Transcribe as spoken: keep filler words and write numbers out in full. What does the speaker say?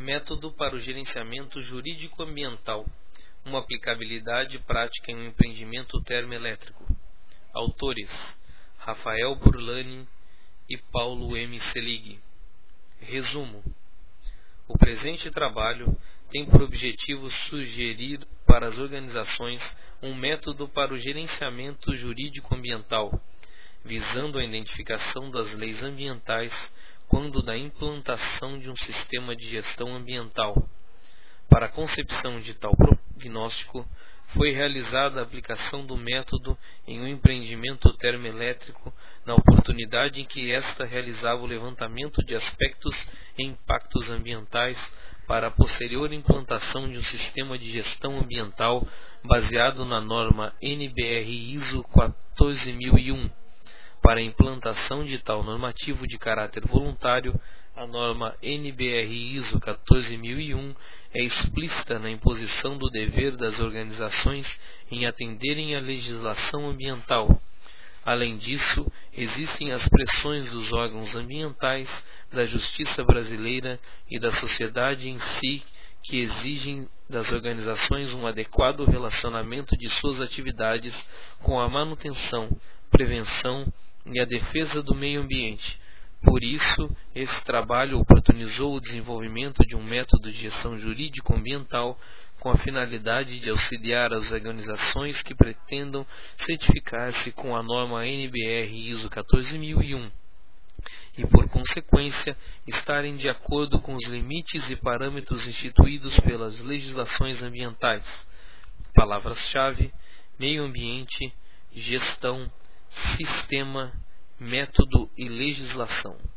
Método para o gerenciamento jurídico-ambiental. Uma aplicabilidade prática em um empreendimento termoelétrico. Autores: Rafael Burlani e Paulo M. Selig. Resumo: o presente trabalho tem por objetivo sugerir para as organizações um método para o gerenciamento jurídico-ambiental, visando a identificação das leis ambientais quando da implantação de um sistema de gestão ambiental. Para a concepção de tal prognóstico, foi realizada a aplicação do método em um empreendimento termoelétrico na oportunidade em que esta realizava o levantamento de aspectos e impactos ambientais para a posterior implantação de um sistema de gestão ambiental baseado na norma N B R I S O quatorze mil e um. Para a implantação de tal normativo de caráter voluntário, a norma N B R I S O quatorze mil e um é explícita na imposição do dever das organizações em atenderem à legislação ambiental. Além disso, existem as pressões dos órgãos ambientais, da justiça brasileira e da sociedade em si, que exigem das organizações um adequado relacionamento de suas atividades com a manutenção, prevenção e a defesa do meio ambiente. Por isso, esse trabalho oportunizou o desenvolvimento de um método de gestão jurídico-ambiental com a finalidade de auxiliar as organizações que pretendam certificar-se com a norma N B R I S O quatorze mil e um e, por consequência, estarem de acordo com os limites e parâmetros instituídos pelas legislações ambientais. Palavras-chave: meio ambiente, gestão, sistema, método e legislação.